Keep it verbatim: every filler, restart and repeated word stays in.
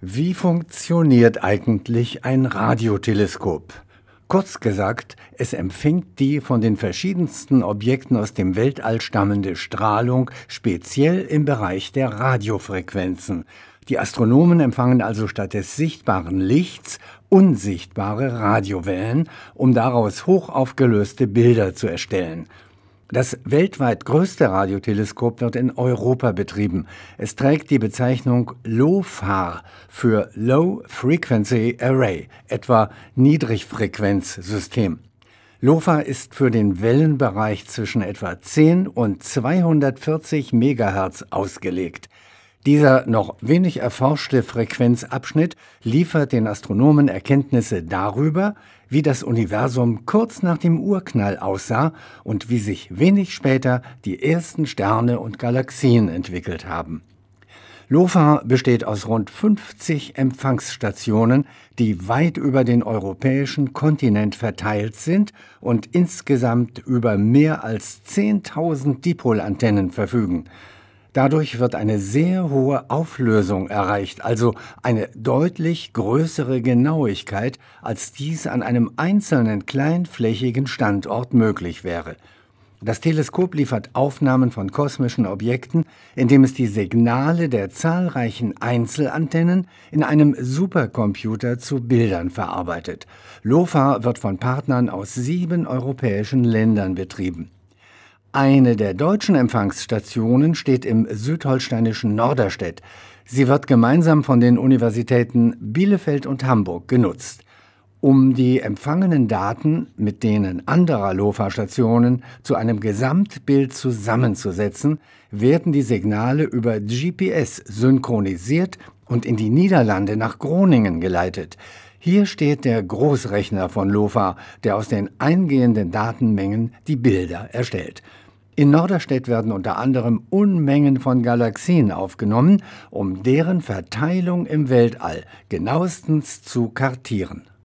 Wie funktioniert eigentlich ein Radioteleskop? Kurz gesagt, es empfängt die von den verschiedensten Objekten aus dem Weltall stammende Strahlung, speziell im Bereich der Radiofrequenzen. Die Astronomen empfangen also statt des sichtbaren Lichts unsichtbare Radiowellen, um daraus hochaufgelöste Bilder zu erstellen. Das weltweit größte Radioteleskop wird in Europa betrieben. Es trägt die Bezeichnung LOFAR für Low Frequency Array, etwa Niedrigfrequenzsystem. LOFAR ist für den Wellenbereich zwischen etwa zehn und zweihundertvierzig Megahertz ausgelegt. Dieser noch wenig erforschte Frequenzabschnitt liefert den Astronomen Erkenntnisse darüber, wie das Universum kurz nach dem Urknall aussah und wie sich wenig später die ersten Sterne und Galaxien entwickelt haben. LOFAR besteht aus rund fünfzig Empfangsstationen, die weit über den europäischen Kontinent verteilt sind und insgesamt über mehr als zehntausend Dipolantennen verfügen. Dadurch wird eine sehr hohe Auflösung erreicht, also eine deutlich größere Genauigkeit, als dies an einem einzelnen kleinflächigen Standort möglich wäre. Das Teleskop liefert Aufnahmen von kosmischen Objekten, indem es die Signale der zahlreichen Einzelantennen in einem Supercomputer zu Bildern verarbeitet. LOFAR wird von Partnern aus sieben europäischen Ländern betrieben. Eine der deutschen Empfangsstationen steht im südholsteinischen Norderstedt. Sie wird gemeinsam von den Universitäten Bielefeld und Hamburg genutzt. Um die empfangenen Daten mit denen anderer LOFAR-Stationen zu einem Gesamtbild zusammenzusetzen, werden die Signale über G P S synchronisiert und in die Niederlande nach Groningen geleitet. Hier steht der Großrechner von LOFAR, der aus den eingehenden Datenmengen die Bilder erstellt. In Norderstedt werden unter anderem Unmengen von Galaxien aufgenommen, um deren Verteilung im Weltall genauestens zu kartieren.